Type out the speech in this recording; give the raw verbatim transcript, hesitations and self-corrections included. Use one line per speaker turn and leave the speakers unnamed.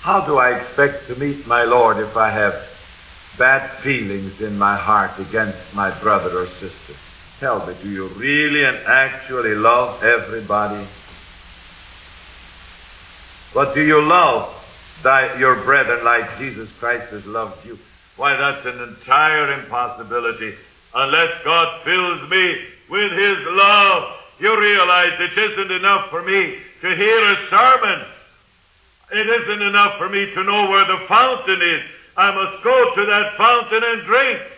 How do I expect to meet my Lord if I have bad feelings in my heart against my brother or sister? Tell me, do you really and actually love everybody? But do you love thy, your brethren like Jesus Christ has loved you? Why, that's an entire impossibility. Unless God fills me with His love, you realize it isn't enough for me to hear a sermon. It isn't enough for me to know where the fountain is. I must go to that fountain and drink.